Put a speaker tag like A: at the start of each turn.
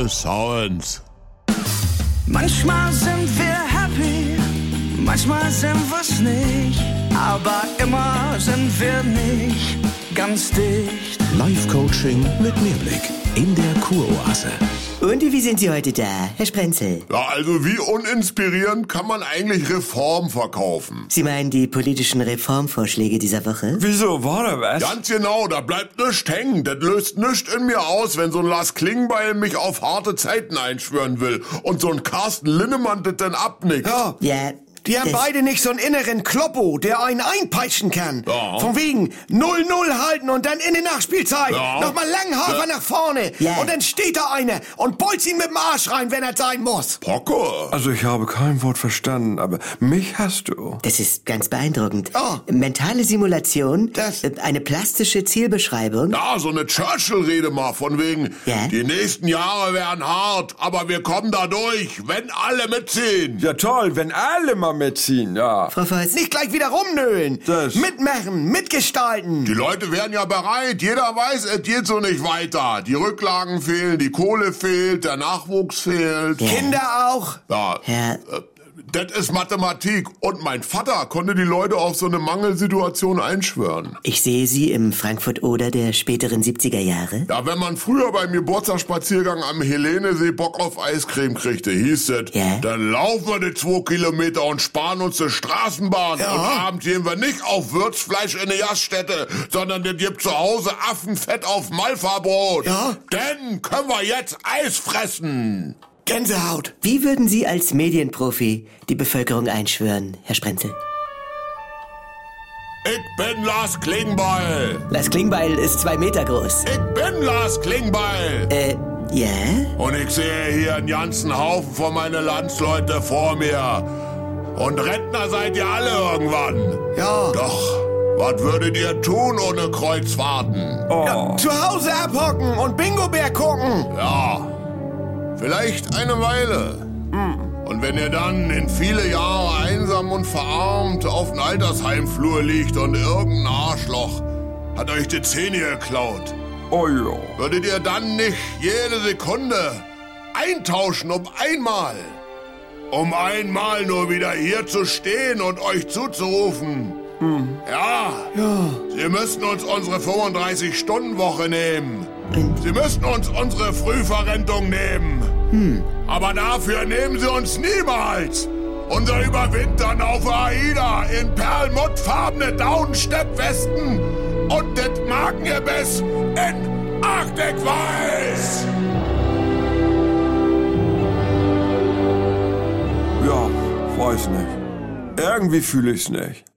A: Sounds.
B: Manchmal sind wir happy, manchmal sind wir's nicht, aber immer sind wir nicht ganz dicht.
C: Live-Coaching mit Mehrblick in der Kuroase.
D: Und wie sind Sie heute da, Herr Sprenzel?
A: Ja, also wie uninspirierend kann man eigentlich Reform verkaufen?
D: Sie meinen die politischen Reformvorschläge dieser Woche?
E: Wieso, war da was?
A: Ganz genau, da bleibt nichts hängen. Das löst nichts in mir aus, wenn so ein Lars Klingbeil mich auf harte Zeiten einschwören will und so ein Carsten Linnemann das dann abnickt.
D: Ja,
F: Die haben beide nicht so einen inneren Kloppo, der einen einpeitschen kann.
A: Ja.
F: Von wegen 0-0 halten und dann in die Nachspielzeit nochmal Langhafer nach vorne.
D: Ja.
F: Und dann steht da einer und bolzt ihn mit dem Arsch rein, wenn er sein muss.
A: Pocke.
E: Also ich habe kein Wort verstanden, aber mich hast du.
D: das ist ganz beeindruckend.
F: Oh.
D: Mentale Simulation,
F: Das-
D: eine plastische Zielbeschreibung.
A: Ja, so eine Churchill-Rede mal von wegen,
D: Ja?
A: die nächsten Jahre werden hart, aber wir kommen da durch, wenn alle mitziehen.
E: Ja toll, wenn alle mal mitziehen, ja.
D: Frau Voss,
F: Nicht gleich wieder rumnölen.
E: Das-
F: Mitmachen, mitgestalten.
A: Die Leute werden ja bereit. Jeder weiß, es geht so nicht weiter. Die Rücklagen fehlen, die Kohle fehlt, der Nachwuchs fehlt.
F: Kinder auch.
A: Ja,
D: Herr,
A: das ist Mathematik. Und mein Vater konnte die Leute auf so eine Mangelsituation einschwören.
D: ich sehe Sie im Frankfurt-Oder der späteren 70er Jahre.
A: Ja, wenn man früher beim Geburtstagsspaziergang am Helenesee Bock auf Eiscreme kriegte, hieß es,
D: Ja.
A: dann laufen wir die 2 Kilometer und sparen uns die Straßenbahn.
F: Ja.
A: Und abends gehen wir nicht auf Würzfleisch in eine Gaststätte, sondern es gibt zu Hause Affenfett auf Malfabrot.
F: Ja.
A: Denn können wir jetzt Eis fressen.
F: Gänsehaut.
D: Wie würden Sie als Medienprofi die Bevölkerung einschwören, Herr Sprenzel?
A: Ich bin Lars Klingbeil.
D: Lars Klingbeil ist 2 Meter groß.
A: Ich bin Lars Klingbeil.
D: Ja?
A: Und ich sehe hier einen ganzen Haufen von meinen Landsleute vor mir. Und Rentner seid ihr alle irgendwann.
F: Ja.
A: Doch, was würdet ihr tun ohne Kreuzfahrten?
E: Oh.
F: Zu Hause abhocken und Bingo-Bär gucken.
A: Ja, vielleicht eine Weile. Und wenn ihr dann in viele Jahre einsam und verarmt auf einem Altersheimflur liegt und irgendein Arschloch hat euch die Zähne geklaut,
E: Oh ja.
A: würdet ihr dann nicht jede Sekunde eintauschen um einmal? Um einmal nur wieder hier zu stehen und euch zuzurufen. Ja, Sie müssten uns unsere 35-Stunden-Woche nehmen. Sie müssten uns unsere Frühverrentung nehmen. Aber dafür nehmen Sie uns niemals. Unser Überwintern auf AIDA in perlmuttfarbene Daunensteppwesten und das Markengebiss in Arctic Weiß.
E: Ja, weiß nicht. Irgendwie fühle ich's nicht.